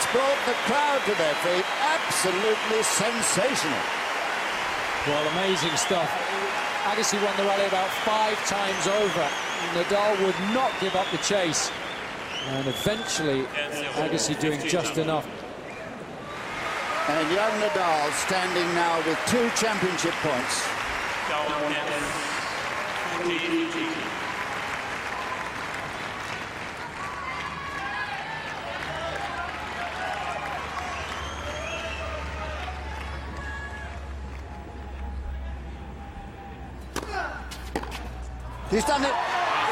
It's brought the crowd to their feet. Absolutely sensational. Well, amazing stuff. Agassi won the rally about 5 times over. Nadal would not give up the chase. And eventually, Agassi doing just enough. And young Nadal standing now with 2 championship points. He's done it.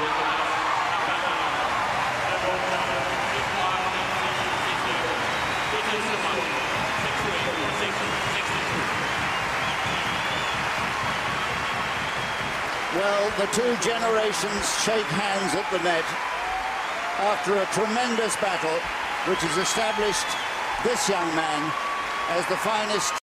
Well, the 2 generations shake hands at the net after a tremendous battle which has established this young man as the finest